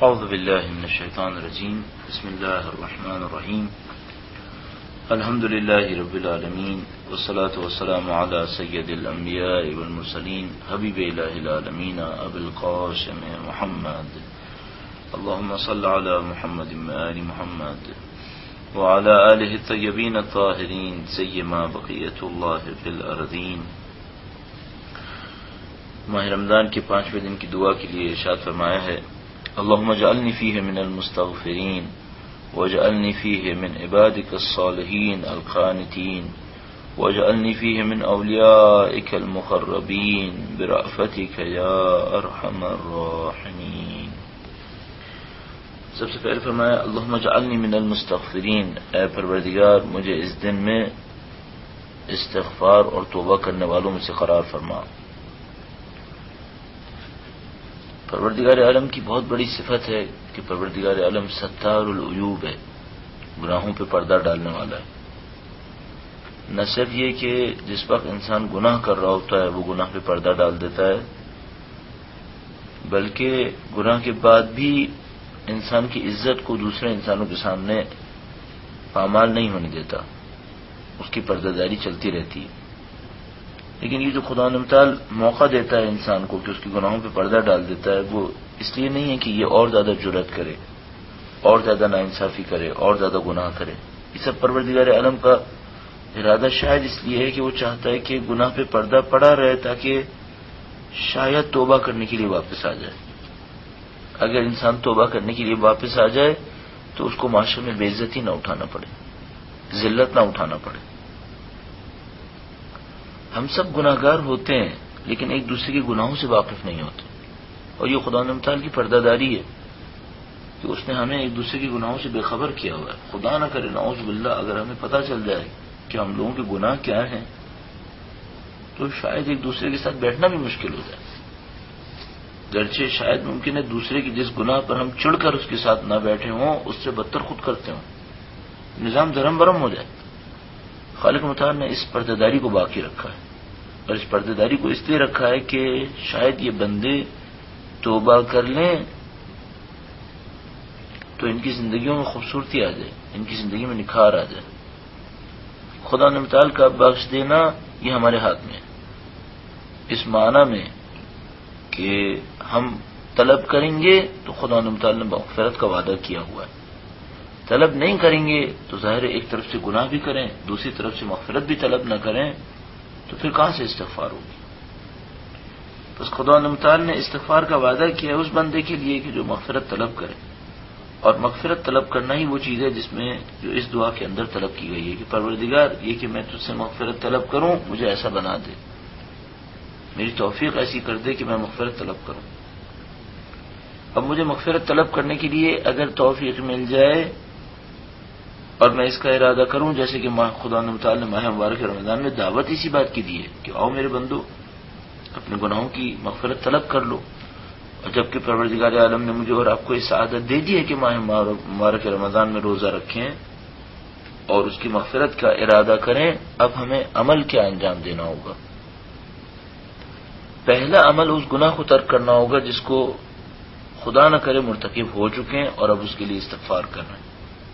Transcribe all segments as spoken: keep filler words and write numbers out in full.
اعوذ باللہ من الشیطان الرجیم بسم اللہ الرحمن الرحیم الحمد للہ رب العالمین والصلاة والسلام علی سید الانبیاء والمرسلین حبیب الہ العالمین ابی القاسم محمد اللہم صل علی محمد وآل محمد وعلى آلہ الطیبین الطاہرین سیما بقیت اللہ فی الارضین۔ ماہ رمضان کے پانچویں دن کی دعا کے لیے ارشاد فرمایا ہے اللہم اجعلنی فیہ من المستغفرین واجعلنی فیہ من عبادک الصالحین القانتین واجعلنی فیہ من اولیائک المقربین برأفتک یا ارحم الراحمین۔ سب سے پہلے فرمایا اللہم اجعلنی من المستغفرین، اے پروردگار مجھے اس دن میں استغفار اور توبہ کرنے والوں میں سے قرار فرما۔ پروردگار عالم کی بہت بڑی صفت ہے کہ پروردگار عالم ستار العیوب ہے، گناہوں پہ پردہ ڈالنے والا ہے۔ نہ صرف یہ کہ جس وقت انسان گناہ کر رہا ہوتا ہے وہ گناہ پہ پردہ ڈال دیتا ہے، بلکہ گناہ کے بعد بھی انسان کی عزت کو دوسرے انسانوں کے سامنے پامال نہیں ہونے دیتا، اس کی پردہ داری چلتی رہتی ہے۔ لیکن یہ جو خدا متعال موقع دیتا ہے انسان کو کہ اس کی گناہوں پہ پردہ ڈال دیتا ہے، وہ اس لیے نہیں ہے کہ یہ اور زیادہ جرأت کرے، اور زیادہ ناانصافی کرے، اور زیادہ گناہ کرے۔ یہ سب پروردگار عالم کا ارادہ شاید اس لیے ہے کہ وہ چاہتا ہے کہ گناہ پہ پردہ پڑا رہے تاکہ شاید توبہ کرنے کے لیے واپس آ جائے۔ اگر انسان توبہ کرنے کے لیے واپس آ جائے تو اس کو معاشرے میں بے عزتی نہ اٹھانا پڑے، ذلت نہ اٹھانا پڑے۔ ہم سب گناہ گار ہوتے ہیں لیکن ایک دوسرے کے گناہوں سے واقف نہیں ہوتے، اور یہ خدا متعال کی پردہ داری ہے کہ اس نے ہمیں ایک دوسرے کے گناہوں سے بے خبر کیا ہوا ہے۔ خدا نہ کرے نعوذ باللہ اگر ہمیں پتہ چل جائے کہ ہم لوگوں کے گناہ کیا ہیں تو شاید ایک دوسرے کے ساتھ بیٹھنا بھی مشکل ہو جائے۔ گرچہ شاید ممکن ہے دوسرے کی جس گناہ پر ہم چڑھ کر اس کے ساتھ نہ بیٹھے ہوں اس سے بدتر خود کرتے ہوں، نظام دھرم برم ہو جائے۔ خالق متعال نے اس پردہ داری کو باقی رکھا ہے، اور اس پردہ داری کو اس لیے رکھا ہے کہ شاید یہ بندے توبہ کر لیں تو ان کی زندگیوں میں خوبصورتی آ جائے، ان کی زندگی میں نکھار آ جائے۔ خدا متعال کا بخش دینا یہ ہمارے ہاتھ میں ہے، اس معنی میں کہ ہم طلب کریں گے تو خدا متعال نے مغفرت کا وعدہ کیا ہوا ہے، طلب نہیں کریں گے تو ظاہر ایک طرف سے گناہ بھی کریں دوسری طرف سے مغفرت بھی طلب نہ کریں تو پھر کہاں سے استغفار ہوگی؟ بس خدا متعال نے استغفار کا وعدہ کیا ہے اس بندے کے لیے کہ جو مغفرت طلب کرے، اور مغفرت طلب کرنا ہی وہ چیز ہے جس میں جو اس دعا کے اندر طلب کی گئی ہے کہ پروردگار یہ کہ میں تجھ سے مغفرت طلب کروں مجھے ایسا بنا دے، میری توفیق ایسی کر دے کہ میں مغفرت طلب کروں۔ اب مجھے مغفرت طلب کرنے کے لیے اگر توفیق مل جائے اور میں اس کا ارادہ کروں، جیسے کہ خدا متعال نے ماہ مبارک رمضان میں دعوت اسی بات کی دی ہے کہ آؤ میرے بندو اپنے گناہوں کی مغفرت طلب کر لو، اور جبکہ پروردگار عالم نے مجھے اور آپ کو اس سعادت دے دی ہے کہ ماہ مبارک رمضان میں روزہ رکھیں اور اس کی مغفرت کا ارادہ کریں، اب ہمیں عمل کیا انجام دینا ہوگا؟ پہلا عمل اس گناہ کو ترک کرنا ہوگا جس کو خدا نہ کرے مرتکب ہو چکے ہیں اور اب اس کے لیے استغفار کر رہے ہیں۔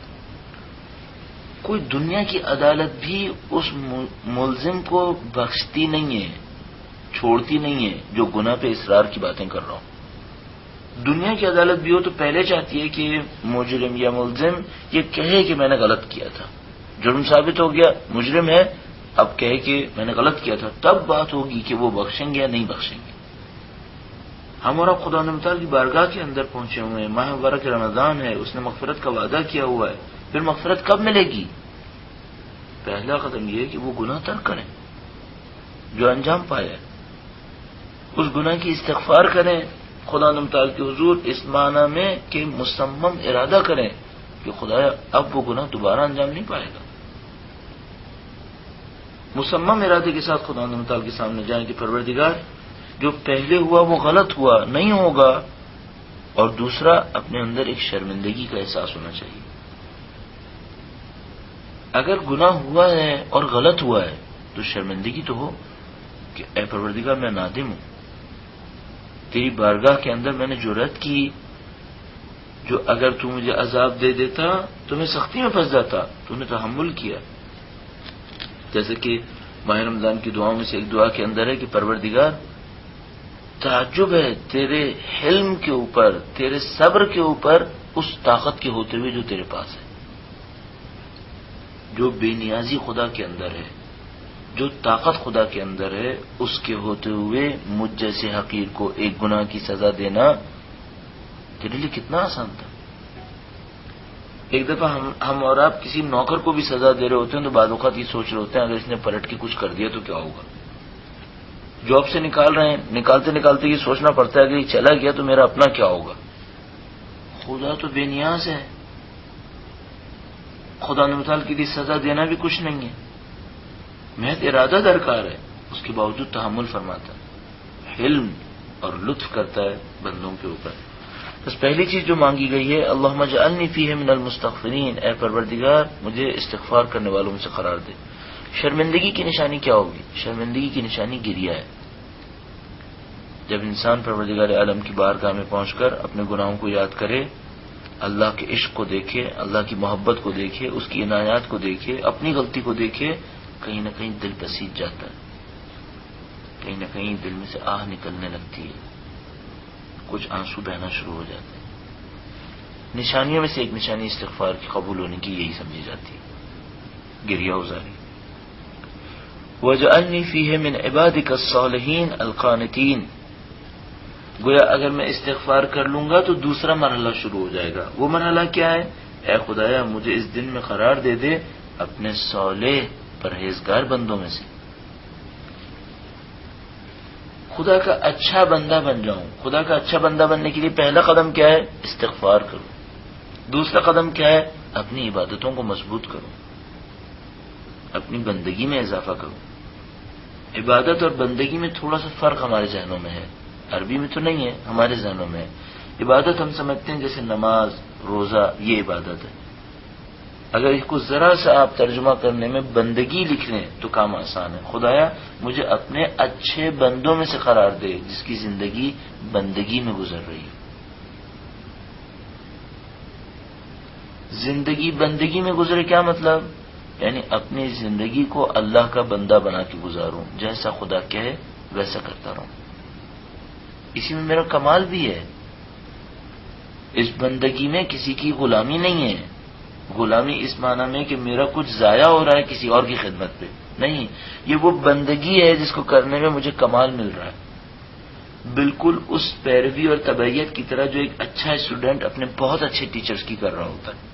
کوئی دنیا کی عدالت بھی اس ملزم کو بخشتی نہیں ہے، چھوڑتی نہیں ہے جو گناہ پہ اصرار کی باتیں کر رہا ہوں۔ دنیا کی عدالت بھی ہو تو پہلے چاہتی ہے کہ مجرم یا ملزم یہ کہے کہ میں نے غلط کیا تھا، جرم ثابت ہو گیا مجرم ہے، اب کہے کہ میں نے غلط کیا تھا، تب بات ہوگی کہ وہ بخشیں گے یا نہیں بخشیں گے۔ ہم اور اب خدا متعال کی بارگاہ کے اندر پہنچے ہوئے ہیں، ماہ مبارک رمضان ہے، اس نے مغفرت کا وعدہ کیا ہوا ہے، پھر مغفرت کب ملے گی؟ پہلا قدم یہ ہے کہ وہ گناہ ترک کریں جو انجام پایا ہے، اس گناہ کی استغفار کریں خدا متعال کے حضور اس معنی میں کہ مصمم ارادہ کریں کہ خدایا اب وہ گناہ دوبارہ انجام نہیں پائے گا۔ مصمم ارادے کے ساتھ خدا متعال کے سامنے جائیں کہ پروردگار جو پہلے ہوا وہ غلط ہوا نہیں ہوگا، اور دوسرا اپنے اندر ایک شرمندگی کا احساس ہونا چاہیے۔ اگر گناہ ہوا ہے اور غلط ہوا ہے تو شرمندگی تو ہو کہ اے پروردگار میں نادم ہوں، تیری بارگاہ کے اندر میں نے جرأت کی جو اگر تو مجھے عذاب دے دیتا تو میں سختی میں پھنس جاتا، تو نے تحمل کیا. جیسے کہ ماہ رمضان کی دعاؤں میں سے ایک دعا کے اندر ہے کہ پروردگار تعجب ہے تیرے حلم کے اوپر، تیرے صبر کے اوپر، اس طاقت کے ہوتے ہوئے جو تیرے پاس ہے. جو بے نیازی خدا کے اندر ہے، جو طاقت خدا کے اندر ہے، اس کے ہوتے ہوئے مجھ جیسے حقیر کو ایک گناہ کی سزا دینا تیرے لیے کتنا آسان تھا. ایک دفعہ ہم ہم اور آپ کسی نوکر کو بھی سزا دے رہے ہوتے ہیں تو بعض اوقات یہ سوچ رہے ہوتے ہیں اگر اس نے پلٹ کے کچھ کر دیا تو کیا ہوگا. جاب سے نکال رہے ہیں، نکالتے نکالتے یہ سوچنا پڑتا ہے کہ یہ چلا گیا تو میرا اپنا کیا ہوگا. خدا تو بے نیاز ہے، خدا نے مثال کے لیے سزا دینا بھی کچھ نہیں ہے، محض ارادہ درکار ہے، اس کے باوجود تحمل فرماتا ہے، حلم اور لطف کرتا ہے بندوں کے اوپر. بس پہلی چیز جو مانگی گئی ہے اللہم اجعلنی فیہ من المستغفرین، اے پروردگار مجھے استغفار کرنے والوں میں سے قرار دے. شرمندگی کی نشانی کیا ہوگی؟ شرمندگی کی نشانی گریہ ہے. جب انسان پروردگار عالم کی بارگاہ میں پہنچ کر اپنے گناہوں کو یاد کرے، اللہ کے عشق کو دیکھے، اللہ کی محبت کو دیکھے، اس کی عنایات کو دیکھے، اپنی غلطی کو دیکھے، کہیں نہ کہیں دل پسیج جاتا ہے، کہیں نہ کہیں دل میں سے آہ نکلنے لگتی ہے، کچھ آنسو بہنا شروع ہو جاتے ہیں. نشانیوں میں سے ایک نشانی استغفار کی قبول ہونے کی یہی سمجھی جاتی ہے، گریہ ازاری. وَاجْعَلْنِي فِيهِ مِنْ عِبَادِكَ الصَّالِحِينَ الْقَانِتِينَ. گویا اگر میں استغفار کر لوں گا تو دوسرا مرحلہ شروع ہو جائے گا. وہ مرحلہ کیا ہے؟ اے خدایا مجھے اس دن میں قرار دے دے اپنے صالح پرہیزگار بندوں میں سے، خدا کا اچھا بندہ بن جاؤں. خدا کا اچھا بندہ بننے کے لیے پہلا قدم کیا ہے؟ استغفار کروں. دوسرا قدم کیا ہے؟ اپنی عبادتوں کو مضبوط کروں، اپنی بندگی میں اضافہ کروں. عبادت اور بندگی میں تھوڑا سا فرق ہمارے ذہنوں میں ہے، عربی میں تو نہیں ہے، ہمارے ذہنوں میں ہے. عبادت ہم سمجھتے ہیں جیسے نماز روزہ، یہ عبادت ہے. اگر اس کو ذرا سا آپ ترجمہ کرنے میں بندگی لکھ لیں تو کام آسان ہے. خدایا مجھے اپنے اچھے بندوں میں سے قرار دے جس کی زندگی بندگی میں گزر رہی ہے. زندگی بندگی میں گزرے کیا مطلب؟ یعنی اپنی زندگی کو اللہ کا بندہ بنا کے گزاروں، جیسا خدا کہے ویسا کرتا رہوں. اسی میں میرا کمال بھی ہے. اس بندگی میں کسی کی غلامی نہیں ہے. غلامی اس معنی میں کہ میرا کچھ ضائع ہو رہا ہے کسی اور کی خدمت پہ نہیں، یہ وہ بندگی ہے جس کو کرنے میں مجھے کمال مل رہا ہے. بالکل اس پیروی اور تبعیت کی طرح جو ایک اچھا اسٹوڈنٹ اپنے بہت اچھے ٹیچرز کی کر رہا ہوتا ہے،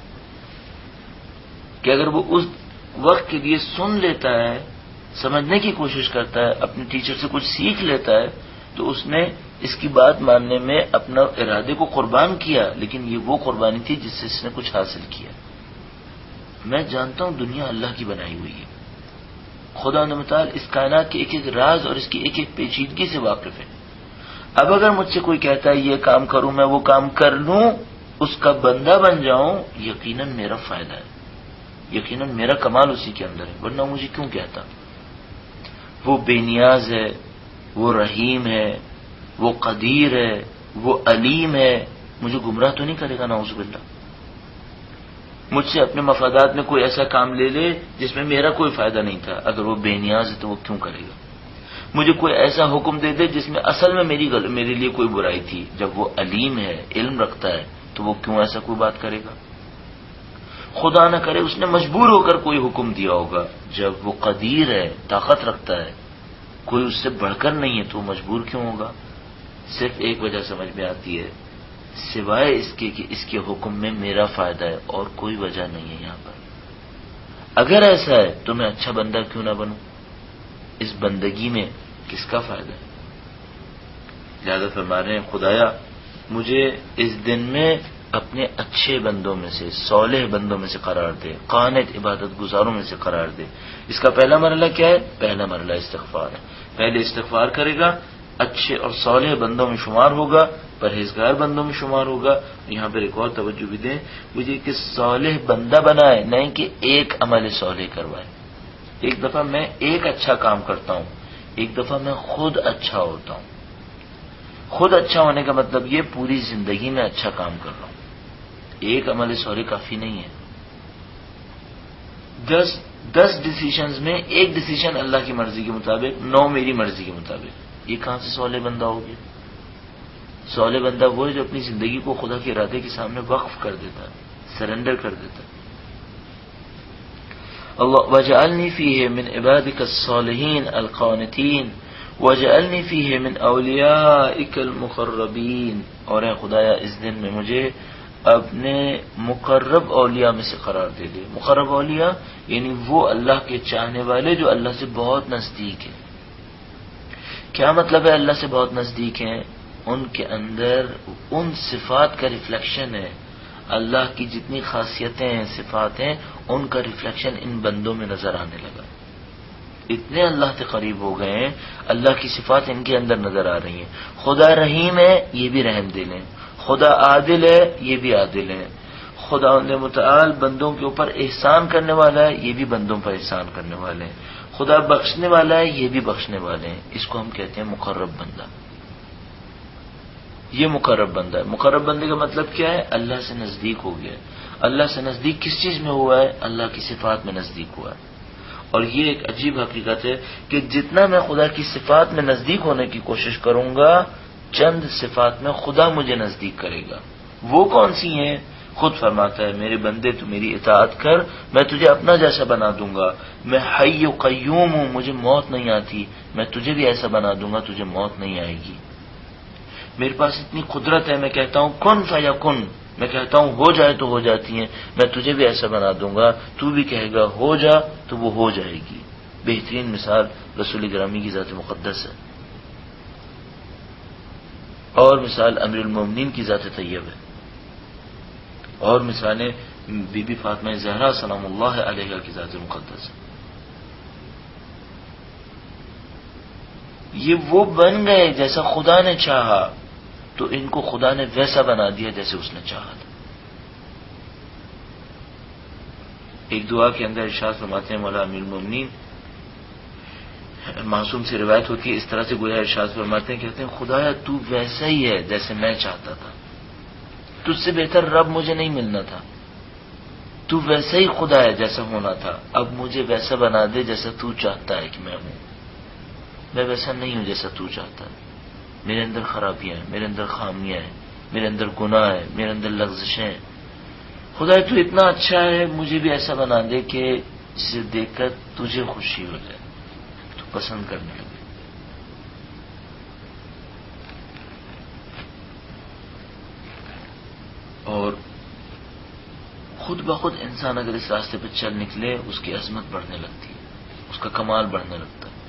کہ اگر وہ اس وقت کے لیے سن لیتا ہے، سمجھنے کی کوشش کرتا ہے، اپنے ٹیچر سے کچھ سیکھ لیتا ہے، تو اس نے اس کی بات ماننے میں اپنا ارادے کو قربان کیا، لیکن یہ وہ قربانی تھی جس سے اس نے کچھ حاصل کیا. میں جانتا ہوں دنیا اللہ کی بنائی ہوئی ہے، خدا نے متعال اس کائنات کے ایک ایک راز اور اس کی ایک ایک پیچیدگی سے واقف ہے. اب اگر مجھ سے کوئی کہتا ہے یہ کام کروں، میں وہ کام کر لوں، اس کا بندہ بن جاؤں، یقیناً میرا فائدہ ہے، یقیناً میرا کمال اسی کے اندر ہے. ورنہ مجھے کیوں کہتا؟ وہ بے نیاز ہے، وہ رحیم ہے، وہ قدیر ہے، وہ علیم ہے، مجھے گمراہ تو نہیں کرے گا نعوذ باللہ. مجھ سے اپنے مفادات میں کوئی ایسا کام لے لے جس میں میرا کوئی فائدہ نہیں تھا، اگر وہ بے نیاز ہے تو وہ کیوں کرے گا؟ مجھے کوئی ایسا حکم دے دے جس میں اصل میں میری گل میرے لیے کوئی برائی تھی، جب وہ علیم ہے، علم رکھتا ہے، تو وہ کیوں ایسا کوئی بات کرے گا؟ خدا نہ کرے اس نے مجبور ہو کر کوئی حکم دیا ہوگا، جب وہ قدیر ہے، طاقت رکھتا ہے، کوئی اس سے بڑھ کر نہیں ہے، تو وہ مجبور کیوں ہوگا؟ صرف ایک وجہ سمجھ میں آتی ہے، سوائے اس کے کہ اس کے حکم میں میرا فائدہ ہے، اور کوئی وجہ نہیں ہے یہاں پر. اگر ایسا ہے تو میں اچھا بندہ کیوں نہ بنوں؟ اس بندگی میں کس کا فائدہ ہے؟ لہذا فرما رہے ہیں خدایا مجھے اس دن میں اپنے اچھے بندوں میں سے، صالح بندوں میں سے قرار دے، قانت عبادت گزاروں میں سے قرار دے. اس کا پہلا مرحلہ کیا ہے؟ پہلا مرحلہ استغفار ہے. پہلے استغفار کرے گا، اچھے اور صالح بندوں میں شمار ہوگا، پرہیزگار بندوں میں شمار ہوگا. یہاں پر ایک اور توجہ بھی دیں، مجھے کہ صالح بندہ بنائے، نہیں کہ ایک عمل صالح کروائے. ایک دفعہ میں ایک اچھا کام کرتا ہوں، ایک دفعہ میں خود اچھا ہوتا ہوں. خود اچھا ہونے کا مطلب یہ پوری زندگی میں اچھا کام کر رہا ہوں. ایک عمل صالح کافی نہیں ہے. دس دس ڈیسیشنز میں ایک ڈیسیشن اللہ کی مرضی کے مطابق، نو میری مرضی کے مطابق. یہ کہاں سے صالح بندہ ہو گیا؟ صالح بندہ وہ ہے جو اپنی زندگی کو خدا کے ارادے کے سامنے وقف کر دیتا ہے، سرنڈر کر دیتا ہے. اللہ وجعلنی فیہ من عبادک الصالحین القانتین وجعلنی فیہ من اولیائک المقربین. اور اے خدایا اس دن میں مجھے اپنے مقرب اولیاء میں سے قرار دے دے. مقرب اولیاء یعنی وہ اللہ کے چاہنے والے جو اللہ سے بہت نزدیک ہیں. کیا مطلب ہے اللہ سے بہت نزدیک ہیں؟ ان کے اندر ان صفات کا ریفلیکشن ہے، اللہ کی جتنی خاصیتیں ہیں، صفات ہیں، ان کا ریفلیکشن ان بندوں میں نظر آنے لگا. اتنے اللہ کے قریب ہو گئے ہیں، اللہ کی صفات ان کے اندر نظر آ رہی ہیں. خدا رحیم ہے، یہ بھی رحم دل ہے. خدا عادل ہے، یہ بھی عادل ہے. خدا متعال بندوں کے اوپر احسان کرنے والا ہے، یہ بھی بندوں پر احسان کرنے والے ہیں. خدا بخشنے والا ہے، یہ بھی بخشنے والے ہیں. اس کو ہم کہتے ہیں مقرب بندہ. یہ مقرب بندہ ہے. مقرب بندے کا مطلب کیا ہے؟ اللہ سے نزدیک ہو گیا. اللہ سے نزدیک کس چیز میں ہوا ہے؟ اللہ کی صفات میں نزدیک ہوا ہے. اور یہ ایک عجیب حقیقت ہے کہ جتنا میں خدا کی صفات میں نزدیک ہونے کی کوشش کروں گا، چند صفات میں خدا مجھے نزدیک کرے گا. وہ کون سی ہیں؟ خود فرماتا ہے میرے بندے تو میری اطاعت کر، میں تجھے اپنا جیسا بنا دوں گا. میں حی و قیوم ہوں، مجھے موت نہیں آتی، میں تجھے بھی ایسا بنا دوں گا، تجھے موت نہیں آئے گی. میرے پاس اتنی قدرت ہے، میں کہتا ہوں کن فیکن، میں کہتا ہوں ہو جائے تو ہو جاتی ہیں. میں تجھے بھی ایسا بنا دوں گا، تو بھی کہے گا ہو جا تو وہ ہو جائے گی. بہترین مثال رسول گرامی کی ذات مقدس ہے، اور مثال امیر المومنین کی ذات طیب ہے، اور مثالیں بی بی فاطمہ زہرا سلام اللہ علیہا کی ذات مقدس ہے. یہ وہ بن گئے جیسا خدا نے چاہا، تو ان کو خدا نے ویسا بنا دیا جیسے اس نے چاہا تھا. ایک دعا کے اندر ارشاد فرماتے ہیں مولا امیر المومنین، معصوم سے روایت ہوتی ہے اس طرح سے گویا ارشاد فرماتے ہیں، کہتے ہیں خدایا تو ویسا ہی ہے جیسے میں چاہتا تھا، تجھ سے بہتر رب مجھے نہیں ملنا تھا. تو ویسا ہی خدا ہے جیسا ہونا تھا، اب مجھے ویسا بنا دے جیسا تو چاہتا ہے کہ میں ہوں. میں ویسا نہیں ہوں جیسا تو چاہتا ہے. میرے اندر خرابیاں ہیں، میرے اندر خامیاں ہیں، میرے اندر گناہ ہے، میرے اندر لغزشیں ہیں. خدا تو اتنا اچھا ہے، مجھے بھی ایسا بنا دے کہ جسے دیکھ کر تجھے خوشی ہو جائے، تو پسند کرنے لگے. اور خود بخود انسان اگر اس راستے پہ چل نکلے، اس کی عظمت بڑھنے لگتی ہے، اس کا کمال بڑھنے لگتا ہے.